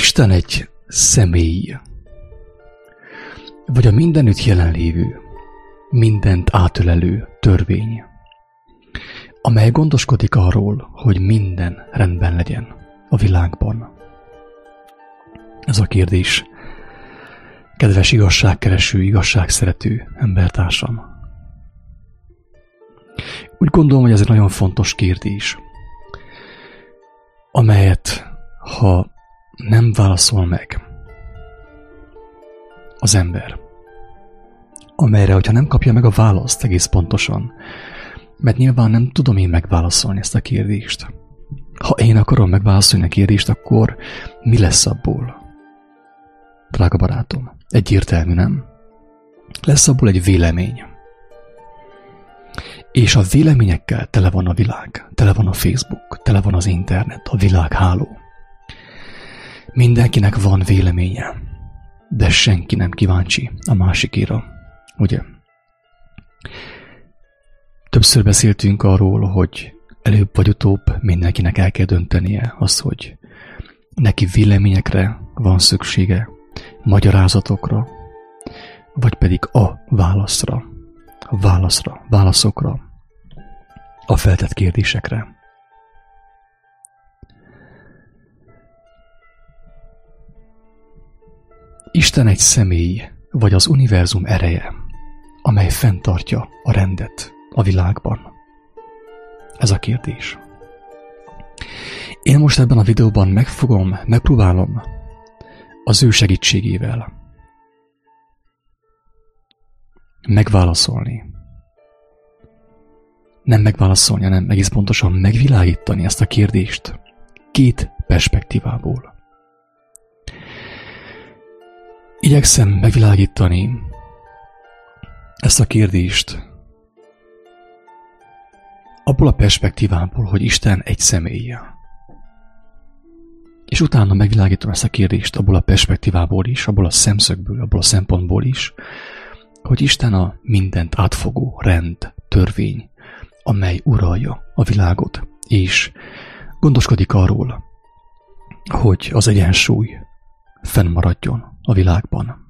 Isten egy személy, vagy a mindenütt jelenlévő, mindent átölelő törvény, amely gondoskodik arról, hogy minden rendben legyen a világban. Ez a kérdés, kedves igazságkereső, igazságszerető embertársam. Úgy gondolom, hogy ez egy nagyon fontos kérdés, amelyet, ha nem válaszol meg az ember, amelyre, hogyha nem kapja meg a választ egész pontosan, mert nyilván nem tudom én megválaszolni ezt a kérdést. Ha én akarom megválaszolni a kérdést, akkor mi lesz abból? Drága barátom, egyértelmű, nem? Lesz abból egy vélemény. És a véleményekkel tele van a világ, tele van a Facebook, tele van az internet, a világháló. Mindenkinek van véleménye, de senki nem kíváncsi a másikéra, ugye? Többször beszéltünk arról, hogy előbb vagy utóbb mindenkinek el kell döntenie azt, hogy neki véleményekre van szüksége, magyarázatokra, vagy pedig a válaszokra, a feltett kérdésekre. Isten egy személy, vagy az univerzum ereje, amely fenntartja a rendet a világban? Ez a kérdés. Én most ebben a videóban megpróbálom az ő segítségével megválaszolni. Nem megválaszolni, hanem egész pontosan megvilágítani ezt a kérdést két perspektívából. Igyekszem megvilágítani ezt a kérdést abból a perspektívából, hogy Isten egy személy. És utána megvilágítom ezt a kérdést abból a perspektívából is, abból a szemszögből, abból a szempontból is, hogy Isten a mindent átfogó rend, törvény, amely uralja a világot, és gondoskodik arról, hogy az egyensúly fennmaradjon a világban.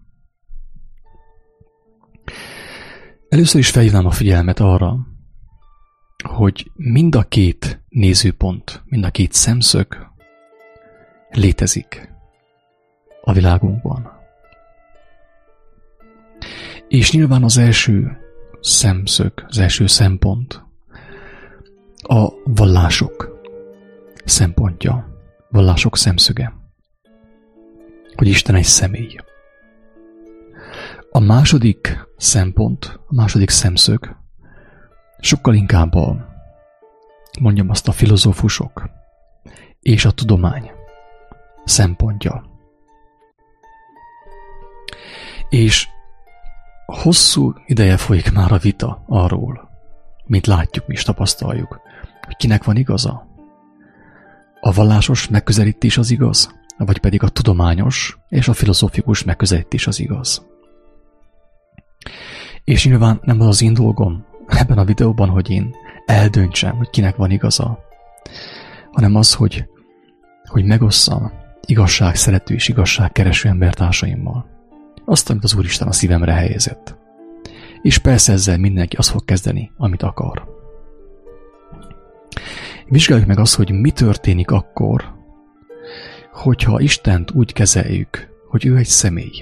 Először is felhívnám a figyelmet arra, hogy mind a két nézőpont, mind a két szemszög létezik a világunkban. És nyilván az első szemszög, az első szempont a vallások szempontja, vallások szemszöge, hogy Isten egy személy. A második szempont, a második szemszög sokkal inkább mondjam azt, a filozófusok és a tudomány szempontja. És hosszú ideje folyik már a vita arról, mint látjuk, mi is tapasztaljuk, hogy kinek van igaza. A vallásos megközelítés az igaz, vagy pedig a tudományos és a filozófikus megközelítés az igaz. És nyilván nem az én dolgom ebben a videóban, hogy én eldöntsem, hogy kinek van igaza, hanem az, hogy megosszam igazságszerető és igazságkereső embertársaimmal azt, amit az Úristen a szívemre helyezett. És persze ezzel mindenki azt fog kezdeni, amit akar. Vizsgáljuk meg azt, hogy mi történik akkor, hogyha Istent úgy kezeljük, hogy ő egy személy.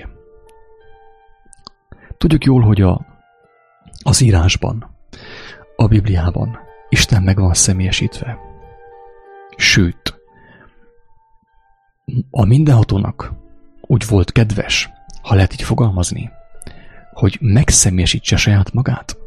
Tudjuk jól, hogy az írásban, a Bibliában Isten meg van személyesítve. Sőt, a mindenhatónak úgy volt kedves, ha lehet így fogalmazni, hogy megszemélyesítse saját magát.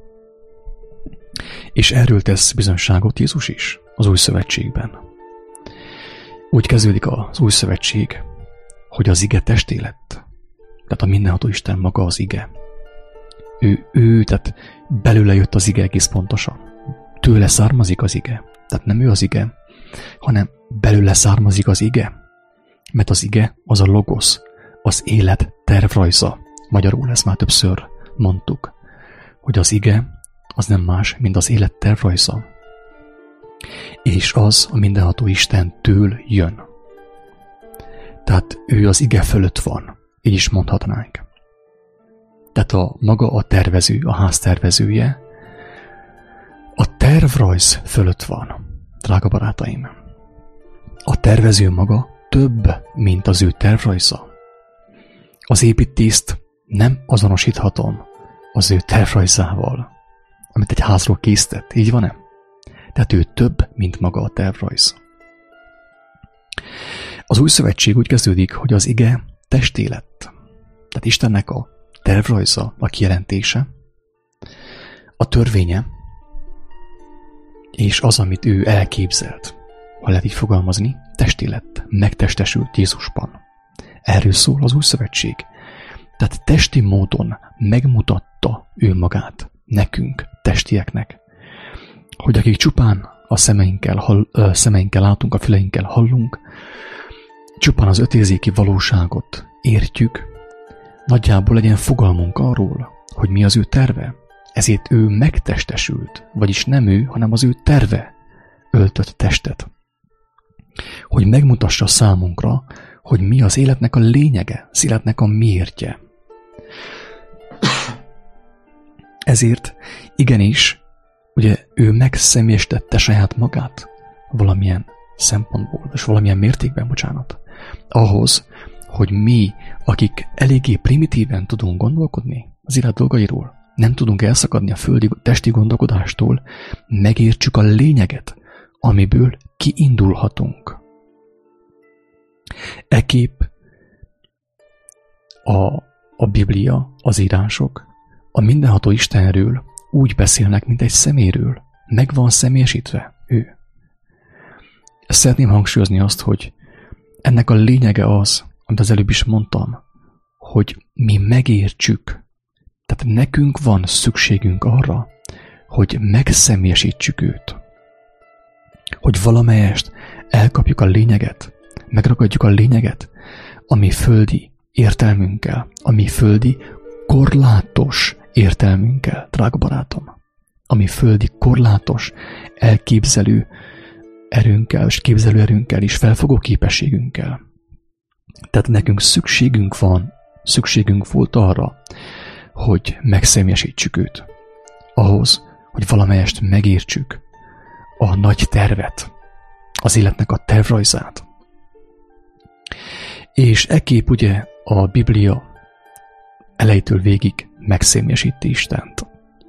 És erről tesz bizonyságot Jézus is az Új Szövetségben. Úgy kezdődik az Új Szövetség, hogy az ige testé lett. Tehát a mindenható Isten maga az ige. Tehát belőle jött az ige egész pontosan. Tőle származik az ige. Tehát nem ő az ige, hanem belőle származik az ige. Mert az ige az a logosz, az élet tervrajza. Magyarul ezt már többször mondtuk, hogy az ige az nem más, mint az élet tervrajza. És az a mindenható Istentől jön. Tehát ő az ige fölött van, így is mondhatnánk. Tehát maga a tervező, a ház tervezője, a tervrajz fölött van, drága barátaim. A tervező maga több, mint az ő tervrajza. Az építészt nem azonosíthatom az ő tervrajzával, amit egy házról készített, így van-e? Tehát ő több, mint maga a tervrajz. Az új szövetség úgy kezdődik, hogy az ige testé lett. Tehát Istennek a tervrajza, a kijelentése, a törvénye, és az, amit ő elképzelt, ha lehet így fogalmazni, testé lett, megtestesült Jézusban. Erről szól az új szövetség. Tehát testi módon megmutatta ő magát nekünk, testieknek, hogy akik csupán a szemeinkkel látunk, a füleinkkel hallunk, csupán az ötérzéki valóságot értjük, nagyjából legyen fogalmunk arról, hogy mi az ő terve. Ezért ő megtestesült, vagyis nem ő, hanem az ő terve öltött testet. Hogy megmutassa számunkra, hogy mi az életnek a lényege, az életnek a miértje. Ezért igenis, ugye ő megszemélyesítette saját magát valamilyen szempontból, és valamilyen mértékben, bocsánat, ahhoz, hogy mi, akik eléggé primitíven tudunk gondolkodni az élet dolgairól, nem tudunk elszakadni a földi testi gondolkodástól, megértsük a lényeget, amiből kiindulhatunk. Ekképp a Biblia, az írások a mindenható Istenről úgy beszélnek, mint egy személyről. Meg van személyesítve ő. Szeretném hangsúlyozni azt, hogy ennek a lényege az, amit az előbb is mondtam, hogy mi megértsük. Tehát nekünk van szükségünk arra, hogy megszemélyesítsük őt. Hogy valamelyest elkapjuk a lényeget, megragadjuk a lényeget, ami földi értelmünkkel, ami földi korlátos értelmünkkel, drága barátom. Ami földi korlátos elképzelő erőnkkel, és képzelő erőnkkel és felfogó képességünkkel. Tehát nekünk szükségünk volt arra, hogy megszemélyesítsük őt. Ahhoz, hogy valamelyest megértsük a nagy tervet, az életnek a tervrajzát. És ekképp ugye a Biblia elejétől végig megszemélyesíti Istent.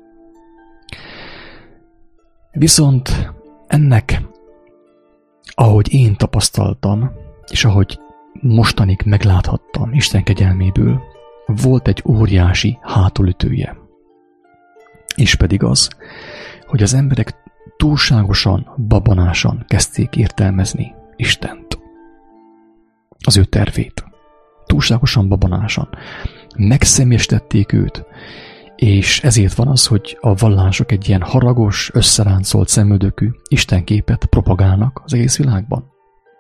Viszont ennek, ahogy én tapasztaltam, és ahogy mostanig megláthattam Isten kegyelméből, volt egy óriási hátulütője. És pedig az, hogy az emberek túlságosan, babonásan kezdték értelmezni Istent. Az ő tervét. Túlságosan, babonásan. Megszemélyesítették őt, és ezért van az, hogy a vallások egy ilyen haragos, összeráncolt szemöldökű istenképet propagálnak az egész világban.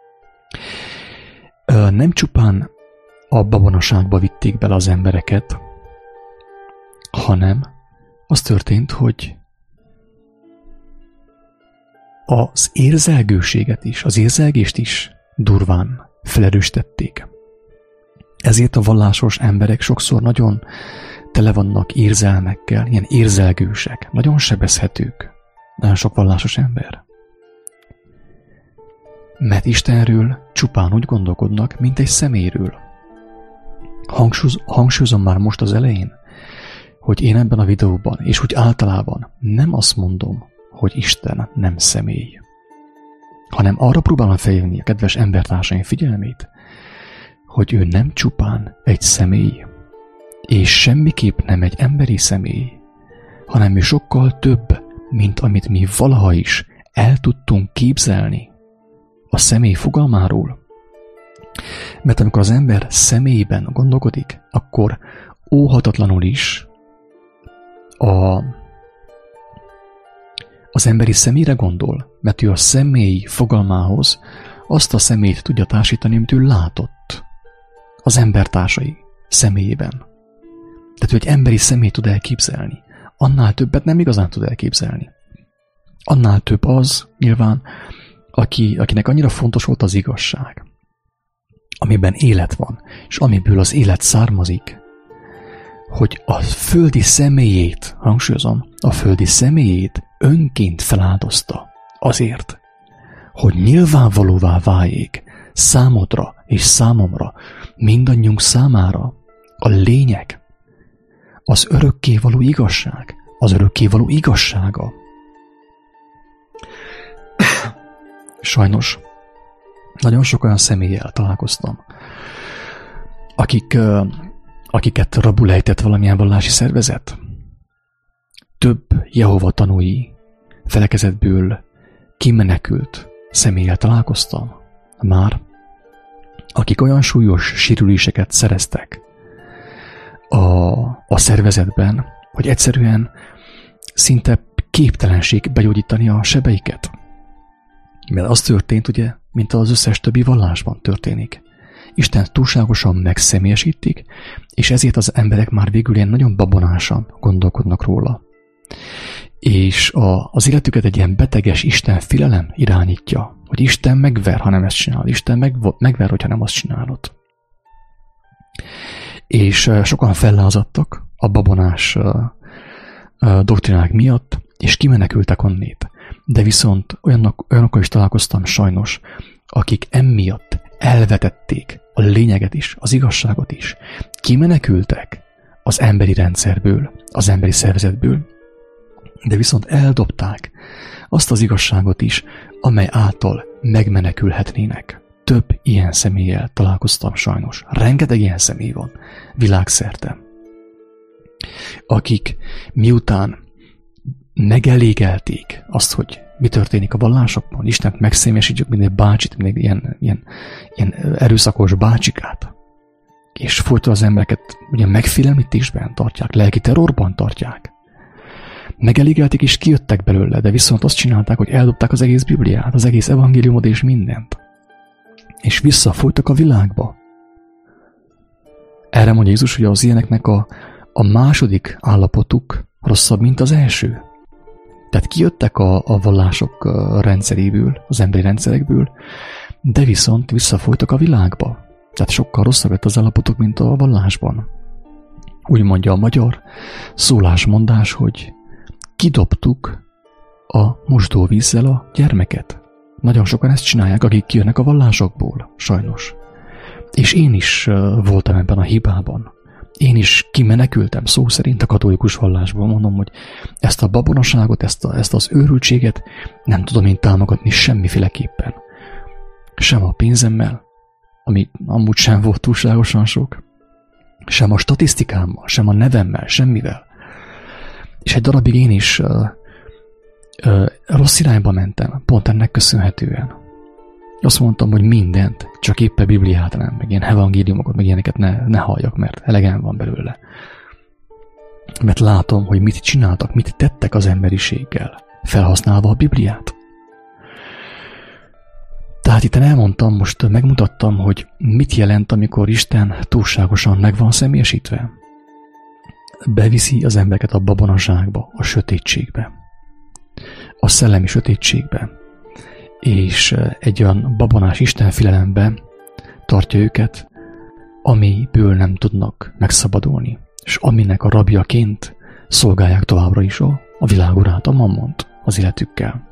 Nem csupán a babonaságba vitték bele az embereket, hanem az történt, hogy az érzelgőséget is, az érzelgést is durván felerősítették. Ezért a vallásos emberek sokszor nagyon tele vannak érzelmekkel, ilyen érzelgősek, nagyon sebezhetők, nagyon sok vallásos ember. Mert Istenről csupán úgy gondolkodnak, mint egy személyről. Hangsúlyozom már most az elején, hogy én ebben a videóban, és úgy általában nem azt mondom, hogy Isten nem személy, hanem arra próbálom felhívni a kedves embertársaim figyelmét, hogy ő nem csupán egy személy, és semmiképp nem egy emberi személy, hanem ő sokkal több, mint amit mi valaha is el tudtunk képzelni a személy fogalmáról. Mert amikor az ember személyben gondolkodik, akkor óhatatlanul is az emberi személyre gondol, mert ő a személy fogalmához azt a személyt tudja társítani, amit ő látott az embertársai személyében. Tehát ő egy emberi személyt tud elképzelni. Annál többet nem igazán tud elképzelni. Annál több az, nyilván, akinek annyira fontos volt az igazság. amiben élet van, és amiből az élet származik, hogy a földi személyét, hangsúlyozom, a földi személyét önként feláldozta azért, hogy nyilvánvalóvá váljék számodra és számomra, mindannyiunk számára a lényeg, az örökkévaló igazság, az örökkévaló igazsága. Sajnos nagyon sok olyan személlyel találkoztam, akiket rabul ejtett valamilyen vallási szervezet. Több Jehova tanúi felekezetből kimenekült személlyel találkoztam már, akik olyan súlyos sérüléseket szereztek a szervezetben, hogy egyszerűen szinte képtelenség begyógyítani a sebeiket. Mert az történt, ugye, mint az összes többi vallásban történik. Isten túlságosan megszemélyesítik, és ezért az emberek már végül ilyen nagyon babonásan gondolkodnak róla. És az életüket egy ilyen beteges Isten félelem irányítja, hogy Isten megver, ha nem ezt csinálod, Isten megver, hogyha nem azt csinálod. És sokan fellázadtak a babonás doktrinák miatt, és kimenekültek onnét. De viszont olyanokkal is találkoztam sajnos, akik emiatt elvetették a lényeget is, az igazságot is. Kimenekültek az emberi rendszerből, az emberi szervezetből, de viszont eldobták azt az igazságot is, amely által megmenekülhetnének. Több ilyen személlyel találkoztam sajnos. Rengeteg ilyen személy van világszerte, akik miután megelégelték azt, hogy mi történik a vallásokban, Istent megszemélyesítjük, mint egy bácsit, mint egy ilyen erőszakos bácsikát, és folyton az embereket ugye megfélemlítésben tartják, lelki terrorban tartják. Megelégelték és kijöttek belőle, de viszont azt csinálták, hogy eldobták az egész Bibliát, az egész evangéliumot és mindent. És visszafolytak a világba. Erre mondja Jézus, hogy az ilyeneknek a második állapotuk rosszabb, mint az első. Tehát kijöttek a vallások rendszeréből, az emberi rendszerekből, de viszont visszafolytak a világba. Tehát sokkal rosszabb lett az állapotok, mint a vallásban. Úgy mondja a magyar szólásmondás, hogy kidobtuk a mosdóvízzel a gyermeket. Nagyon sokan ezt csinálják, akik kijönnek a vallásokból, sajnos. És én is voltam ebben a hibában. Én is kimenekültem szó szerint a katolikus vallásból. Mondom, hogy ezt a babonaságot, ezt az őrültséget nem tudom én támogatni semmiféleképpen. Sem a pénzemmel, ami amúgy sem volt túlságosan sok, sem a statisztikámmal, sem a nevemmel, semmivel. És egy darabig én is rossz irányba mentem, pont ennek köszönhetően. Azt mondtam, hogy mindent, csak éppen Bibliát nem, meg ilyen evangéliumokat, meg ilyeneket ne halljak, mert elegem van belőle. Mert látom, hogy mit csináltak, mit tettek az emberiséggel, felhasználva a Bibliát. Tehát itt elmondtam, most megmutattam, hogy mit jelent, amikor Isten túlságosan meg van személyesítve. Beviszi az embereket a babonaságba, a sötétségbe, a szellemi sötétségbe, és egy olyan babonás istenfélelembe tartja őket, amiből nem tudnak megszabadulni, és aminek a rabjaként szolgálják továbbra is a világurát, a mammont az életükkel.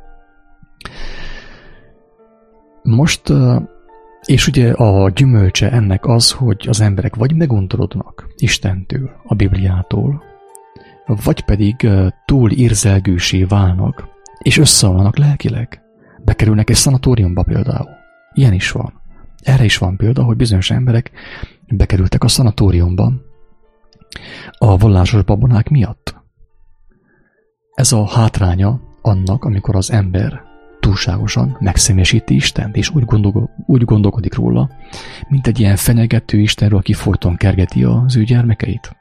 Most, és ugye a gyümölcse ennek az, hogy az emberek vagy megundorodnak Istentől, a Bibliától, vagy pedig túl érzelgősé válnak, és összeomlanak lelkileg. Bekerülnek egy szanatóriumba például. Ilyen is van. Erre is van példa, hogy bizonyos emberek bekerültek a szanatóriumba a vallásos babonák miatt. Ez a hátránya annak, amikor az ember túlságosan megszemélyesíti Istent, és úgy gondolkodik róla, mint egy ilyen fenyegető Istenről, aki folyton kergeti az ő gyermekeit.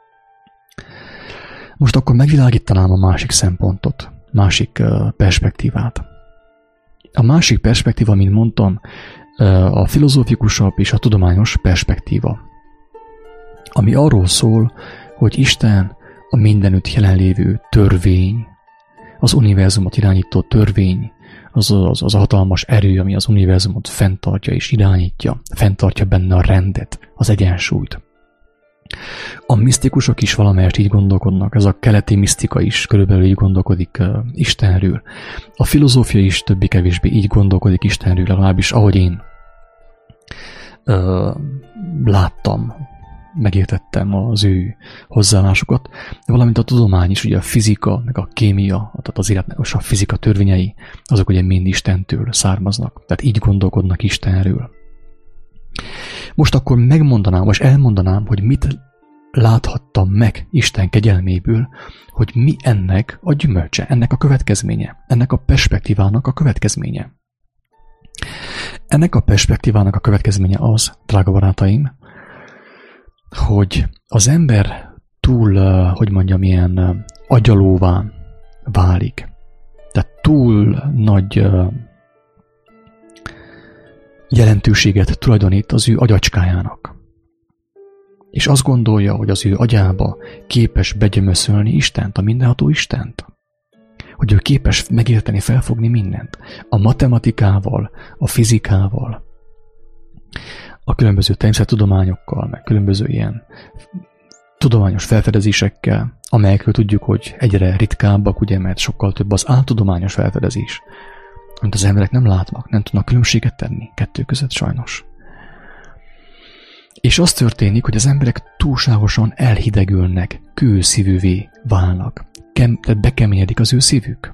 Most akkor megvilágítanám a másik szempontot, másik perspektívát. A másik perspektíva, mint mondtam, a filozófikusabb és a tudományos perspektíva, ami arról szól, hogy Isten a mindenütt jelenlévő törvény, az univerzumot irányító törvény, az a hatalmas erő, ami az univerzumot fenntartja és irányítja, fenntartja benne a rendet, az egyensúlyt. A misztikusok is valamelyest így gondolkodnak, ez a keleti misztika is körülbelül így gondolkodik Istenről. A filozófia is többé-kevésbé így gondolkodik Istenről, legalábbis ahogy én láttam, megértettem az ő hozzáállásukat, valamint a tudomány is, ugye a fizika, meg a kémia, tehát az életnek a fizika törvényei, azok ugye mind Istentől származnak, tehát így gondolkodnak Istenről. Most akkor megmondanám, vagy elmondanám, hogy mit láthattam meg Isten kegyelméből, hogy mi ennek a gyümölcse, ennek a következménye, ennek a perspektívának a következménye. Ennek a perspektívának a következménye az, drága barátaim, hogy az ember túl, ilyen agyalóvá válik. Tehát túl nagy jelentőséget tulajdonít az ő agyacskájának. És azt gondolja, hogy az ő agyába képes begyömöszölni Istent, a mindenható Istent. Hogy ő képes megérteni, felfogni mindent. A matematikával, a fizikával, a különböző természettudományokkal, meg különböző ilyen tudományos felfedezésekkel, amelyekről tudjuk, hogy egyre ritkábbak, ugye, mert sokkal több az áltudományos felfedezés, amit az emberek nem látnak, nem tudnak különbséget tenni kettő között sajnos. És az történik, hogy az emberek túlságosan elhidegülnek, kőszívűvé válnak, tehát bekeményedik az ő szívük.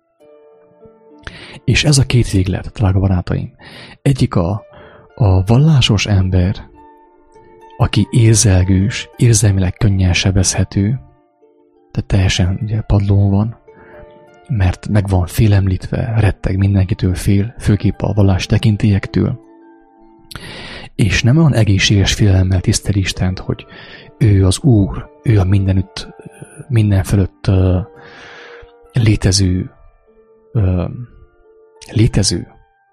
És ez a két véglet, drága barátaim. Egyik a vallásos ember, aki érzelgős, érzelmileg könnyen sebezhető, tehát teljesen ugye padlón van, mert meg van félemlítve, retteg mindenkitől fél, főképp a vallás tekintélyektől, és nem olyan egészséges félelemmel tiszteli Istent, hogy ő az Úr, ő a minden fölött létező,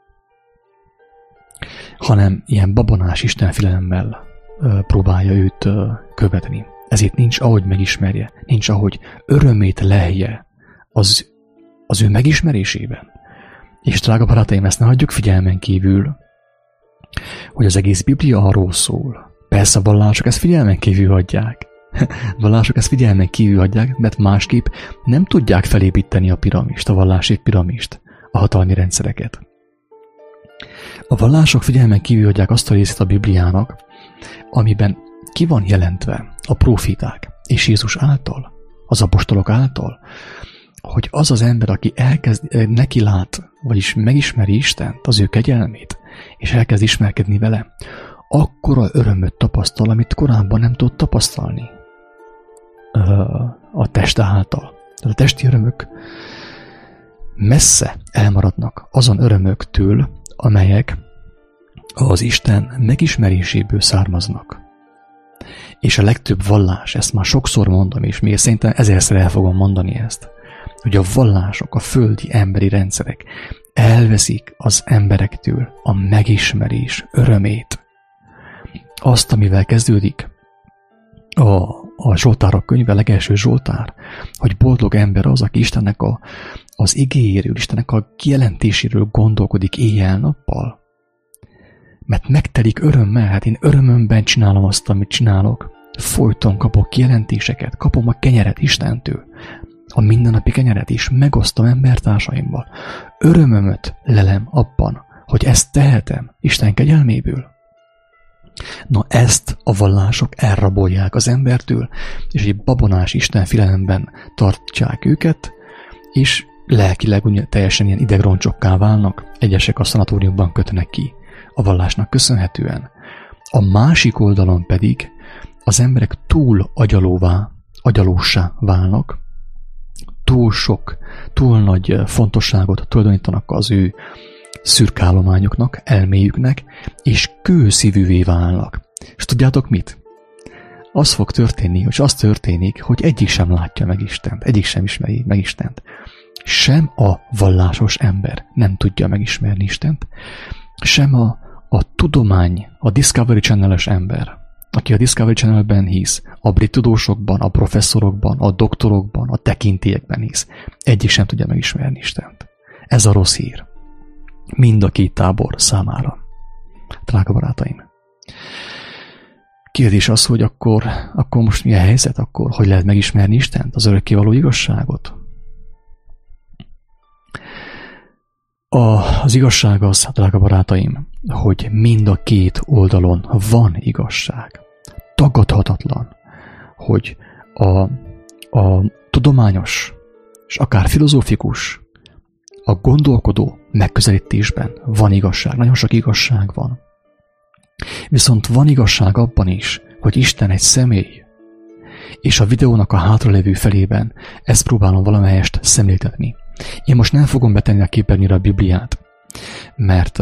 hanem ilyen babonás istenfélelemmel próbálja őt követni. Ezért nincs ahogy megismerje, nincs ahogy örömét lelje az ő megismerésében. És drága barátaim, ezt ne hagyjuk figyelmen kívül, hogy az egész Biblia arról szól. Persze a vallások ezt figyelmen kívül hagyják. Vallások ezt figyelmen kívül hagyják, mert másképp nem tudják felépíteni a piramist, a vallási piramist, a hatalmi rendszereket. A vallások figyelmen kívül hagyják azt a részét a Bibliának, amiben ki van jelentve a próféták és Jézus által, az apostolok által, hogy az az ember, aki neki lát, vagyis megismeri Istent, az ő kegyelmét, és elkezd ismerkedni vele, akkora örömöt tapasztal, amit korábban nem tudott tapasztalni a teste által. A testi örömök messze elmaradnak azon örömöktől, amelyek az Isten megismeréséből származnak. És a legtöbb vallás, ezt már sokszor mondom, és még szerintem ezerszer el fogom mondani ezt, hogy a vallások, a földi emberi rendszerek elveszik az emberektől a megismerés örömét. Azt, amivel kezdődik a Zsoltárok könyve, legelső Zsoltár, hogy boldog ember az, aki Istennek az igéjéről, Istennek a kijelentéséről gondolkodik éjjel-nappal. Mert megtelik örömmel, hát én örömömben csinálom azt, amit csinálok. Folyton kapok kijelentéseket, kapom a kenyeret Istentől. A mindennapi kenyeret is megosztom embertársaimmal. Örömömöt lelem abban, hogy ezt tehetem Isten kegyelméből. Na ezt a vallások elrabolják az embertől, és egy babonás istenfélelemben tartják őket, és lelkileg teljesen ilyen idegroncsokká válnak, egyesek a szanatóriumban kötnek ki a vallásnak köszönhetően. A másik oldalon pedig az emberek túl agyalóssá válnak, túl nagy fontosságot tulajdonítanak az ő szürkálományoknak, elméjüknek, és kőszívűvé válnak. És tudjátok mit? Az fog történni, hogy az történik, hogy egyik sem látja meg Istent, egyik sem ismeri meg Istent. Sem a vallásos ember nem tudja megismerni Istent, sem a tudomány, a Discovery Channel-es ember, aki a Discovery Channel-ben hisz, a brit tudósokban, a professzorokban, a doktorokban, a tekintélyekben hisz. Egyik sem tudja megismerni Istent. Ez a rossz hír. Mind a két tábor számára. Drága barátaim. Kérdés az, hogy akkor most mi a helyzet? Akkor hogy lehet megismerni Istent, az örökkévaló igazságot? Az igazság az, drága barátaim, hogy mind a két oldalon van igazság. Tagadhatatlan, hogy a tudományos és akár filozófikus, a gondolkodó megközelítésben van igazság. Nagyon sok igazság van. Viszont van igazság abban is, hogy Isten egy személy. És a videónak a hátralévő felében ezt próbálom valamelyest szemléltetni. Én most nem fogom betenni a képernyőre a Bibliát, mert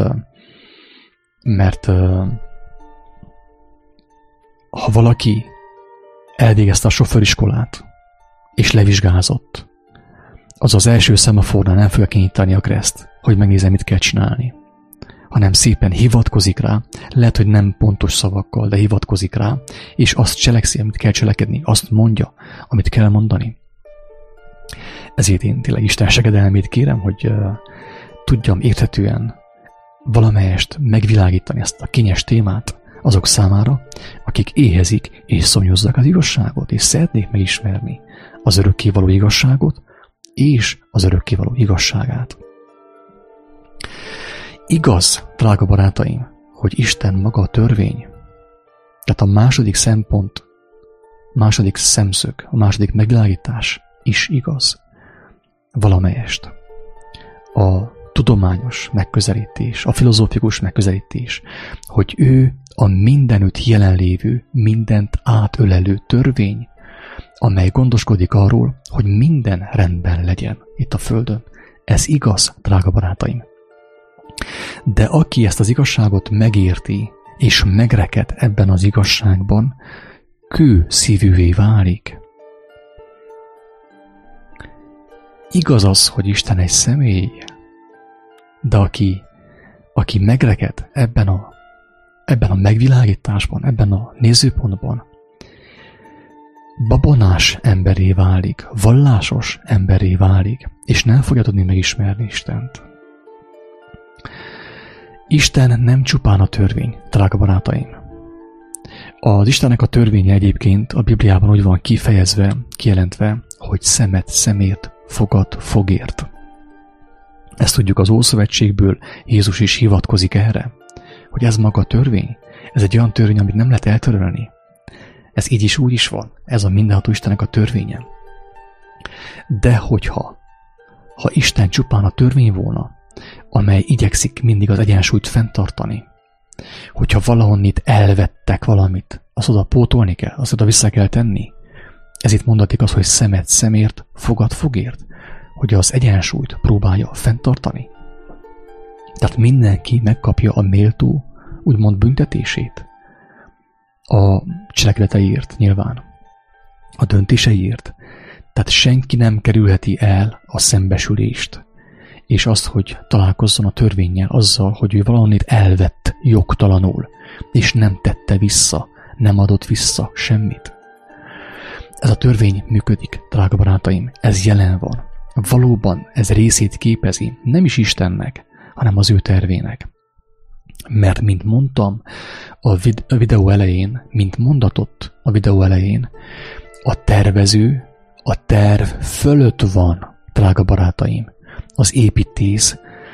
ha valaki elvégezte a sofőriskolát, és levizsgázott, az az első szemafornál nem fogja kinyitani a kereszt, hogy megnézze, mit kell csinálni, hanem szépen hivatkozik rá, lehet, hogy nem pontos szavakkal, de hivatkozik rá, és azt cselekszi, amit kell cselekedni, azt mondja, amit kell mondani. Ezért én tényleg Isten segedelmét kérem, hogy tudjam érthetően valamelyest megvilágítani ezt a kényes témát azok számára, akik éhezik és szomjuzzák az igazságot, és szeretnék megismerni az örökkévaló igazságot és az örökkévaló igazságát. Igaz, drága barátaim, hogy Isten maga a törvény. Tehát a második szempont, második szemszög, a második megvilágítás is igaz. Valamelyest. A tudományos megközelítés, a filozófikus megközelítés, hogy ő a mindenütt jelenlévő, mindent átölelő törvény, amely gondoskodik arról, hogy minden rendben legyen itt a Földön. Ez igaz, drága barátaim. De aki ezt az igazságot megérti, és megreked ebben az igazságban, kő szívűvé válik. Igaz az, hogy Isten egy személy, de aki megreked ebben a megvilágításban, ebben a nézőpontban, babonás emberé válik, vallásos emberé válik, és nem fogja tudni megismerni Istent. Isten nem csupán a törvény, drága barátaim. Az Istennek a törvénye egyébként a Bibliában úgy van kifejezve, kijelentve, hogy szemet szemért, fogad fogért. Ezt tudjuk az Ószövetségből, Jézus is hivatkozik erre, hogy ez maga a törvény, ez egy olyan törvény, amit nem lehet eltörölni. Ez így is úgy is van, ez a mindenható Istennek a törvénye. De ha Isten csupán a törvény volna, amely igyekszik mindig az egyensúlyt fenntartani, hogyha valahonnit elvettek valamit, azt oda pótolni kell, azt oda vissza kell tenni. Ez itt mondatik az, hogy szemet szemért, fogad fogért, hogy az egyensúlyt próbálja fenntartani. Tehát mindenki megkapja a méltó, úgymond büntetését. A cselekedeteiért nyilván, a döntéseiért. Tehát senki nem kerülheti el a szembesülést, és azt, hogy találkozzon a törvénnyel azzal, hogy ő valahonnét elvett jogtalanul, és nem tette vissza, nem adott vissza semmit. Ez a törvény működik, drága barátaim, ez jelen van. Valóban ez részét képezi, nem is Istennek, hanem az ő tervének. Mert, mint mondtam a videó elején, mint mondatott a videó elején, a tervező a terv fölött van, drága barátaim. Az építész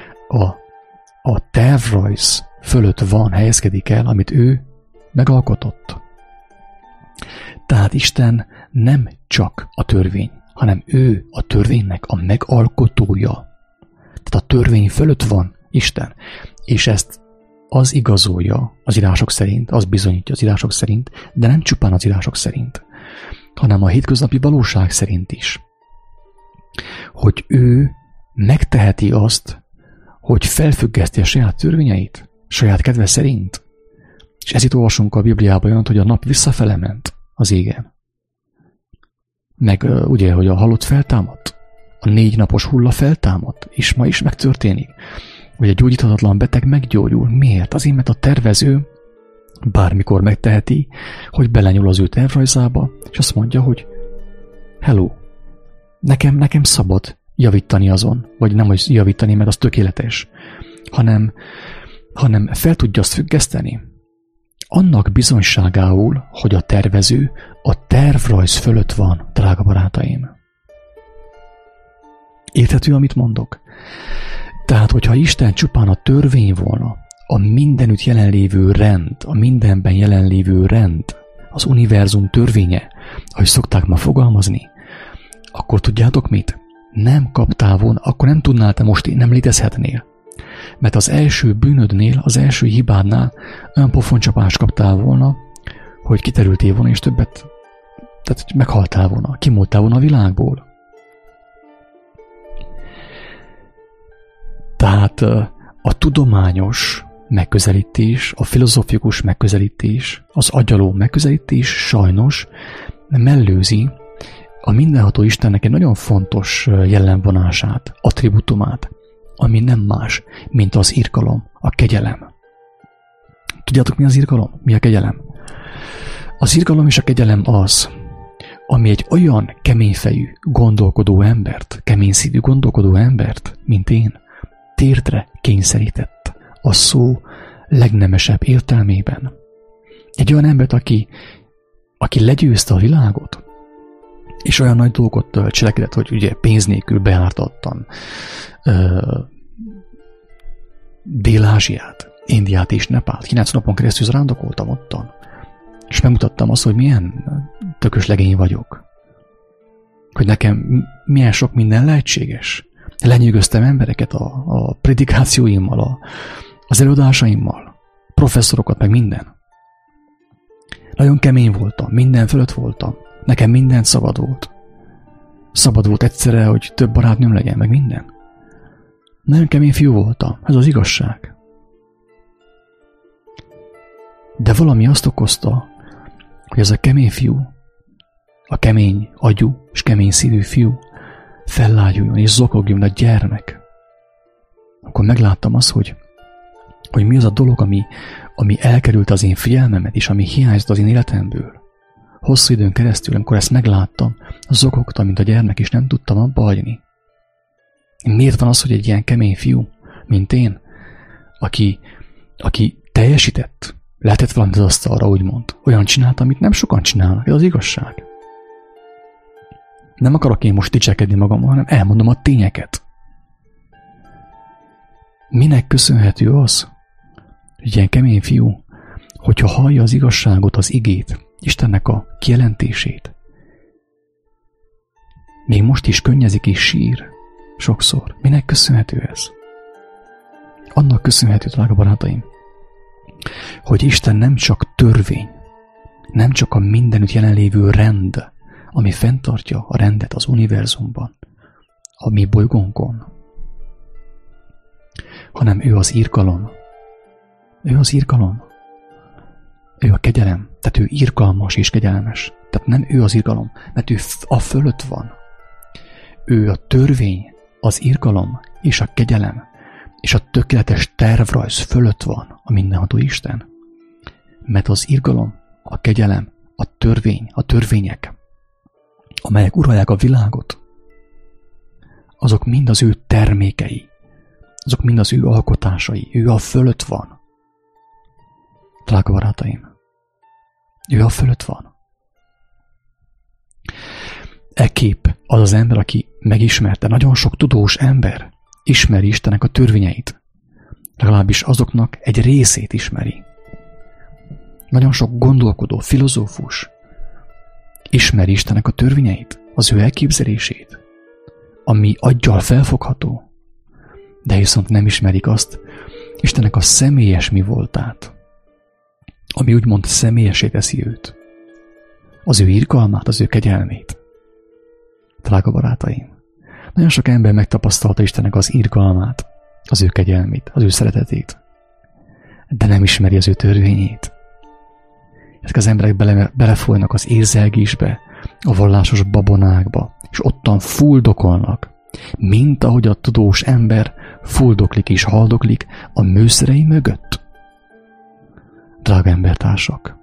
a tervrajz fölött van, helyezkedik el, amit ő megalkotott. Tehát Isten nem csak a törvény, hanem ő a törvénynek a megalkotója. Tehát a törvény fölött van Isten, és ezt az igazolja az írások szerint, az bizonyítja az írások szerint, de nem csupán az írások szerint, hanem a hétköznapi valóság szerint is. Hogy ő megteheti azt, hogy felfüggeszti a saját törvényeit, saját kedve szerint. És ezért olvasunk a Bibliában olyan, hogy a nap visszafele ment az égen. Meg ugye, hogy a halott feltámadt, a 4 napos hulla feltámadt, és ma is megtörténik, hogy a gyógyíthatatlan beteg meggyógyul. Miért? Azért, mert a tervező bármikor megteheti, hogy belenyúl az ő tervrajzába, és azt mondja, hogy hello, nekem szabad javítani azon, vagy nem, hogy javítani, mert az tökéletes, hanem fel tudja azt függeszteni. Annak bizonyságául, hogy a tervező a tervrajz fölött van, drága barátaim. Érthető, amit mondok? Tehát, hogyha Isten csupán a törvény volna, a mindenütt jelenlévő rend, a mindenben jelenlévő rend, az univerzum törvénye, ahogy szokták ma fogalmazni, akkor tudjátok mit? Nem kaptál volna, akkor nem tudnál te most, nem létezhetnél. Mert az első bűnödnél, az első hibádnál olyan pofoncsapást kaptál volna, hogy kiterültél volna, és többet, tehát meghaltál volna, kimúltál volna a világból. Tehát a tudományos megközelítés, a filozófikus megközelítés, az agyaló megközelítés sajnos mellőzi a mindenható Istennek egy nagyon fontos jellemvonását, attribútumát, ami nem más, mint az irgalom, a kegyelem. Tudjátok, mi az irgalom? Mi a kegyelem? Az irgalom és a kegyelem az, ami egy olyan keményfejű gondolkodó embert, keményszívű gondolkodó embert, mint én, térdre kényszerített a szó legnemesebb értelmében. Egy olyan embert, aki legyőzte a világot, és olyan nagy dolgot cselekedett, hogy ugye pénz nélkül beártattan Dél-Ázsiát, Indiát és Nepált. 9 napon keresztül zarándokoltam ottan, és megmutattam azt, hogy milyen tökös legény vagyok. Hogy nekem milyen sok minden lehetséges. Lenyűgöztem embereket a predikációimmal, az előadásaimmal, professzorokat, meg minden. Nagyon kemény voltam, minden fölött voltam. Nekem minden szabad volt. Szabad volt egyszerre, hogy több barátnőm legyen, meg minden. Nagyon kemény fiú voltam, ez az igazság. De valami azt okozta, hogy ez a kemény fiú, a kemény agyú és kemény szívű fiú fellágyuljon és zokogjon a gyermek. Akkor megláttam azt, hogy mi az a dolog, ami elkerült az én figyelmemet, és ami hiányzott az én életemből. Hosszú időn keresztül, amikor ezt megláttam, zokogtam, mint a gyermek, és nem tudtam abba hagyni. Miért van az, hogy egy ilyen kemény fiú, mint én, aki teljesített, lehetett valamit az asztalra, úgymond, olyan csinált, amit nem sokan csinálnak, ez az igazság. Nem akarok én most dicsekedni magammal, hanem elmondom a tényeket. Minek köszönhető az, hogy ilyen kemény fiú, hogyha hallja az igazságot, az igét, Istennek a kijelentését, még most is könnyezik és sír sokszor. Minek köszönhető ez? Annak köszönhető, drága barátaim, hogy Isten nem csak törvény, nem csak a mindenütt jelenlévő rend, ami fenntartja a rendet az univerzumban, a mi bolygónkon, hanem ő az irgalom. Ő az irgalom. Ő a kegyelem. Tehát ő irgalmas és kegyelmes. Tehát nem ő az irgalom, mert ő a fölött van. Ő a törvény, az irgalom és a kegyelem és a tökéletes tervrajz fölött van a mindenható Isten. Mert az irgalom, a kegyelem, a törvény, a törvények, amelyek uralják a világot, azok mind az ő termékei, azok mind az ő alkotásai, ő a fölött van. Drága barátaim, ő a fölött van. E kép az az ember, aki megismerte, nagyon sok tudós ember ismeri Istennek a törvényeit. Legalábbis azoknak egy részét ismeri. Nagyon sok gondolkodó, filozófus ismeri Istennek a törvényeit, az ő elképzelését, ami aggyal felfogható, de viszont nem ismerik azt, Istennek a személyes mi voltát, ami úgymond személyesé teszi őt, az ő irgalmát, az ő kegyelmét. Drága barátaim, nagyon sok ember megtapasztalta Istennek az irgalmát, az ő kegyelmét, az ő szeretetét, de nem ismeri az ő törvényét. Ezek az emberek belefolynak az érzelgésbe, a vallásos babonákba, és ottan fuldokolnak, mint ahogy a tudós ember fuldoklik és haldoklik a műszerei mögött. Drága embertársak,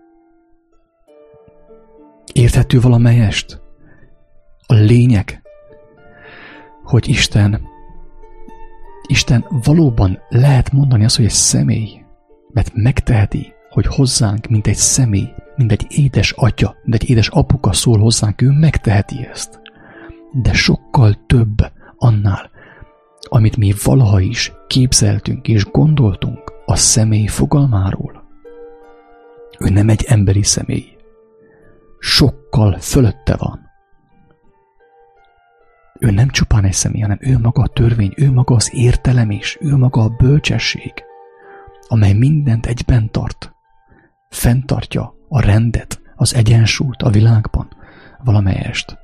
érthető valamelyest a lényeg, hogy Isten Isten valóban lehet mondani azt, hogy egy személy, mert megteheti, hogy hozzánk, mint egy személy, mint egy édes atya, mint egy édes apuka szól hozzánk, ő megteheti ezt. De sokkal több annál, amit mi valaha is képzeltünk és gondoltunk a személy fogalmáról. Ő nem egy emberi személy. Sokkal fölötte van. Ő nem csupán egy személy, hanem ő maga a törvény, ő maga az értelem is, ő maga a bölcsesség, amely mindent egyben tart. Fenntartja a rendet, az egyensúlyt a világban valamelyest.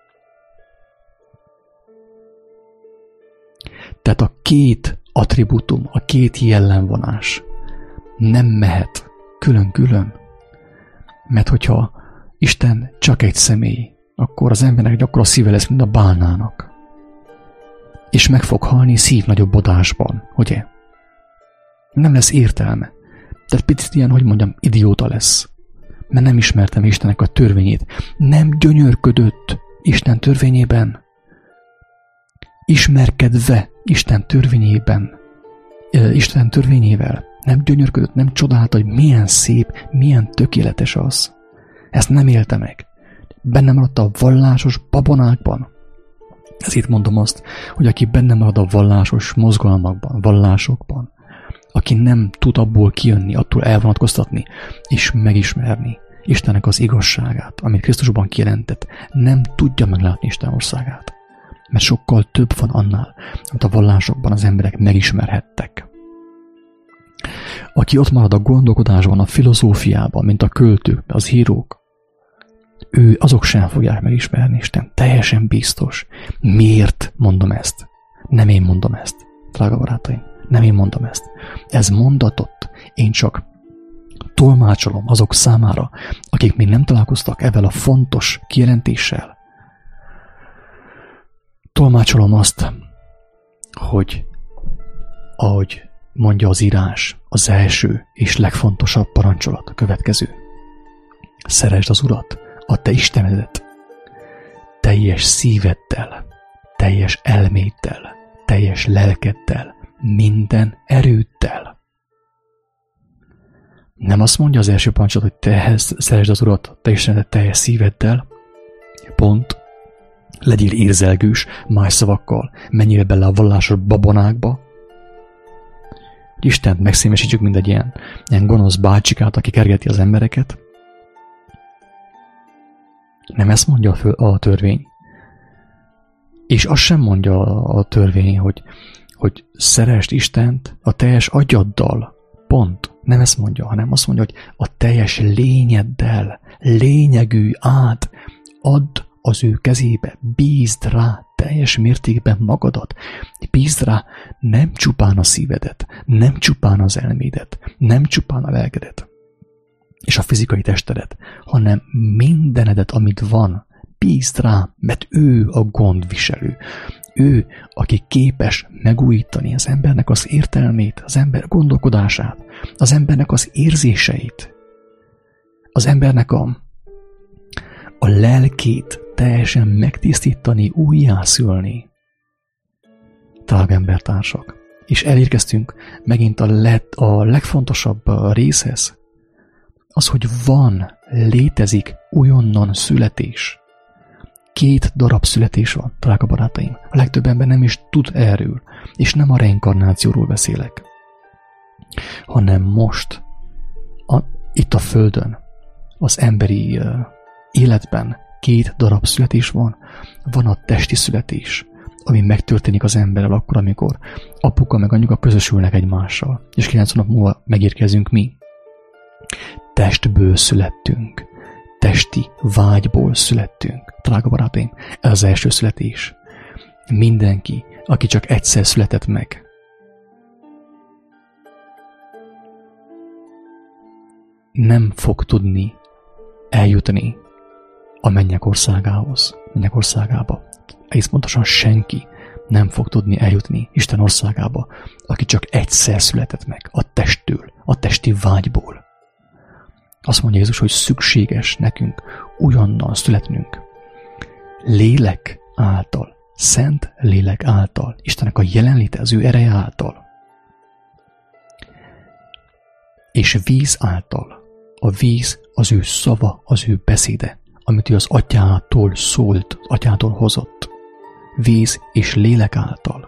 Tehát a két attribútum, a két jellemvonás nem mehet külön-külön, mert hogyha Isten csak egy személy, akkor az embernek gyakran a szíve lesz, mint a bálnának. És meg fog halni szívnagyobbodásban, ugye? Nem lesz értelme. Tehát picit ilyen, hogy mondjam, idióta lesz. Mert nem ismertem Istennek a törvényét. Nem gyönyörködött Isten törvényében. Ismerkedve Isten törvényével. Nem gyönyörködött, nem csodálta, hogy milyen szép, milyen tökéletes az. Ezt nem élte meg. Benne maradt a vallásos babonákban. Ezért mondom azt, hogy aki benne marad a vallásos mozgalmakban, vallásokban, aki nem tud abból kijönni, attól elvonatkoztatni, és megismerni Istennek az igazságát, amit Krisztusban kijelentett, nem tudja meglátni Isten országát. Mert sokkal több van annál, amit a vallásokban az emberek megismerhettek. Aki ott marad a gondolkodásban, a filozófiában, mint a költők, az írók, azok sem fogják megismerni Isten. Teljesen biztos. Miért mondom ezt? Nem én mondom ezt, drága barátaim. Nem én mondom ezt. Ez mondatot én csak tolmácsolom azok számára, akik még nem találkoztak ezzel a fontos kijelentéssel. Tolmácsolom azt, hogy ahogy mondja az írás, az első és legfontosabb parancsolat a következő. Szeresd az Urat, a te Istenedet, teljes szíveddel, teljes elméddel, teljes lelkeddel, minden erőddel. Nem azt mondja az első parancsolat, hogy te szeresd az Urat, te Istenedet teljes szíveddel, pont, legyél érzelgős, más szavakkal, menjél bele a vallásos babonákba, hogy Istent megszémesítsük, mint egy ilyen gonosz bácsikát, aki kergeti az embereket. Nem ezt mondja a törvény. És azt sem mondja a törvény, hogy szeresd Istent a teljes agyaddal. Pont. Nem ezt mondja, hanem azt mondja, hogy a teljes lényeddel, lényegű át add az ő kezébe, bízd rá teljes mértékben magadat, bízd rá nem csupán a szívedet, nem csupán az elmédet, nem csupán a lelkedet és a fizikai testedet, hanem mindenedet, amit van, bízd rá, mert ő a gondviselő. Ő, aki képes megújítani az embernek az értelmét, az ember gondolkodását, az embernek az érzéseit, az embernek a lelkét teljesen megtisztítani, újjászülni. Drága embertársak, és elérkeztünk megint a legfontosabb részhez, az, hogy létezik újonnan születés. 2 darab születés van, drága barátaim. A legtöbb ember nem is tud erről, és nem a reinkarnációról beszélek, hanem most, itt a Földön, az emberi életben 2 darab születés van. Van a testi születés, ami megtörténik az emberrel akkor, amikor apuka meg anyuka közösülnek egymással, és 9 nap múlva megérkezünk mi. Testből születtünk, testi vágyból születtünk. Drága barátaim, ez az első születés. Mindenki, aki csak egyszer született meg, nem fog tudni eljutni a mennyek országába. Egész pontosan senki nem fog tudni eljutni Isten országába, aki csak egyszer született meg a testtől, a testi vágyból. Azt mondja Jézus, hogy szükséges nekünk újonnan születnünk. Lélek által, Szent lélek által, Istennek a jelenléte, az ő ereje által, és víz által. A víz az ő szava, az ő beszéde, amit ő az atyától szólt, atyától hozott. Víz és lélek által.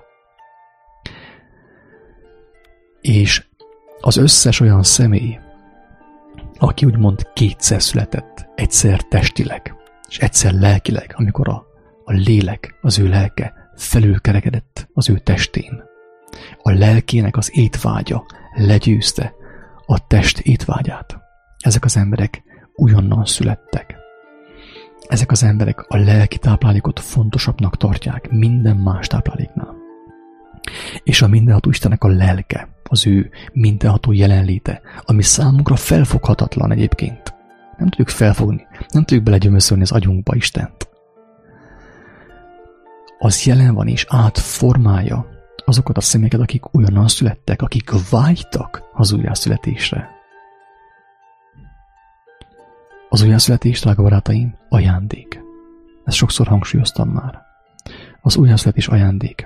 És az összes olyan személy, aki úgymond kétszer született, egyszer testileg, és egyszer lelkileg, amikor a lélek, az ő lelke felülkerekedett az ő testén. A lelkének az étvágya legyőzte a test étvágyát. Ezek az emberek újonnan születtek. Ezek az emberek a lelki táplálékot fontosabbnak tartják minden más tápláléknál. És a mindenható Istennek a lelke, az ő mindenható jelenléte, ami számunkra felfoghatatlan egyébként. Nem tudjuk felfogni, nem tudjuk belegyömöszölni az agyunkba Istent. Az jelen van és átformálja azokat a személyeket, akik újonnan születtek, akik vágytak az újjászületésre. Az újjászületés, drága barátaim, ajándék. Ezt sokszor hangsúlyoztam már. Az újjászületés ajándék.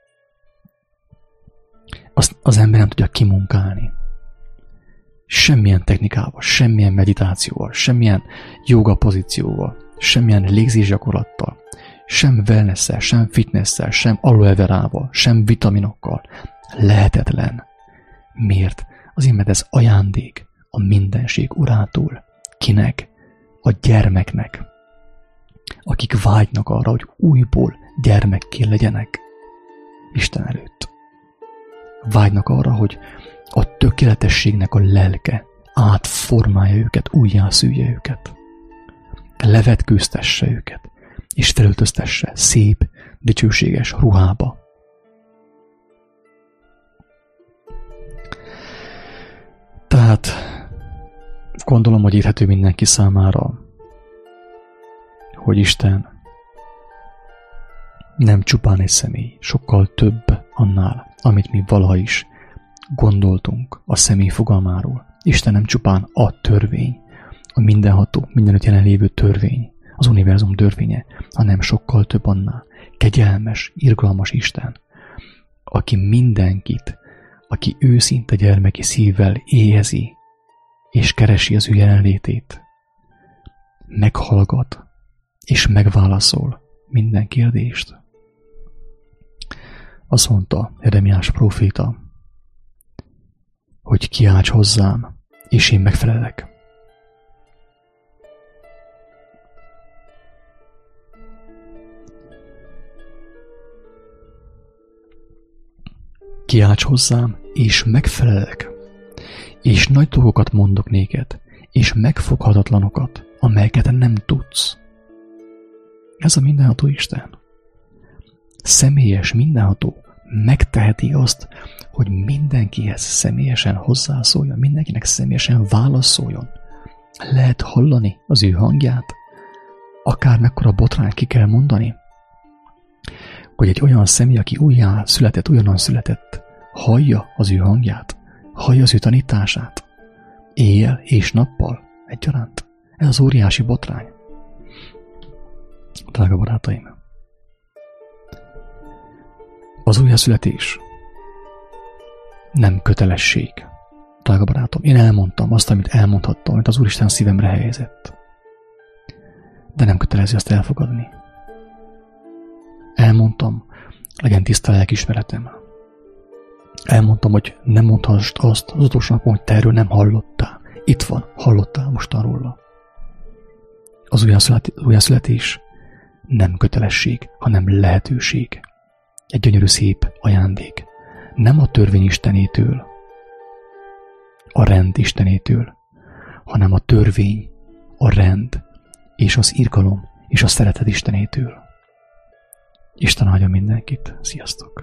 Azt az ember nem tudja kimunkálni. Semmilyen technikával, semmilyen meditációval, semmilyen joga pozícióval, semmilyen légzésgyakorlattal, sem wellness-szel, sem fitness-szel, sem aloe verával, sem vitaminokkal lehetetlen. Miért? Azért, mert ez ajándék a mindenség urától. Kinek? A gyermeknek. Akik vágynak arra, hogy újból gyermekké legyenek Isten előtt. Vágynak arra, hogy a tökéletességnek a lelke átformálja őket, újjászülje őket. Levetkőztesse őket, és felöltöztesse szép, dicsőséges ruhába. Tehát gondolom, hogy érthető mindenki számára, hogy Isten nem csupán egy személy, sokkal több annál, amit mi valaha is gondoltunk a személy fogalmáról. Isten nem csupán a törvény, a mindenható, mindenütt jelenlévő törvény, az univerzum törvénye, hanem sokkal több annál. Kegyelmes, irgalmas Isten, aki mindenkit, aki őszinte gyermeki szívvel éhezi, és keresi az ő jelenlétét, meghallgat, és megválaszol minden kérdést. Azt mondta Jeremiás próféta, hogy kiálts hozzám, és én megfelelek. Kiálts hozzám, és megfelelek, és nagy dolgokat mondok néked, és megfoghatatlanokat, amelyeket nem tudsz. Ez a mindenható Isten. Személyes, mindenható, megteheti azt, hogy mindenkihez személyesen hozzászóljon, mindenkinek személyesen válaszoljon. Lehet hallani az ő hangját, akár mekkora botrányt ki kell mondani, hogy egy olyan személy, aki újonnan született, hallja az ő hangját, hallja az ő tanítását, éjjel és nappal egyaránt. Ez az óriási botrány. Drága barátaim, az újjászületés nem kötelesség. Drága barátom, én elmondtam azt, amit elmondhattam, amit az Úristen szívemre helyezett. De nem kötelező azt elfogadni. Elmondtam, legyen tiszta lelkiismeretem. Elmondtam, hogy nem mondhassd azt az utolsó napon, hogy te erről nem hallottál. Itt van, hallottál mostan róla. Az újjászületés nem kötelesség, hanem lehetőség. Egy gyönyörű szép ajándék. Nem a törvény istenétől, a rend istenétől, hanem a törvény, a rend és az irgalom és a szeretet istenétől. Isten áldja mindenkit. Sziasztok!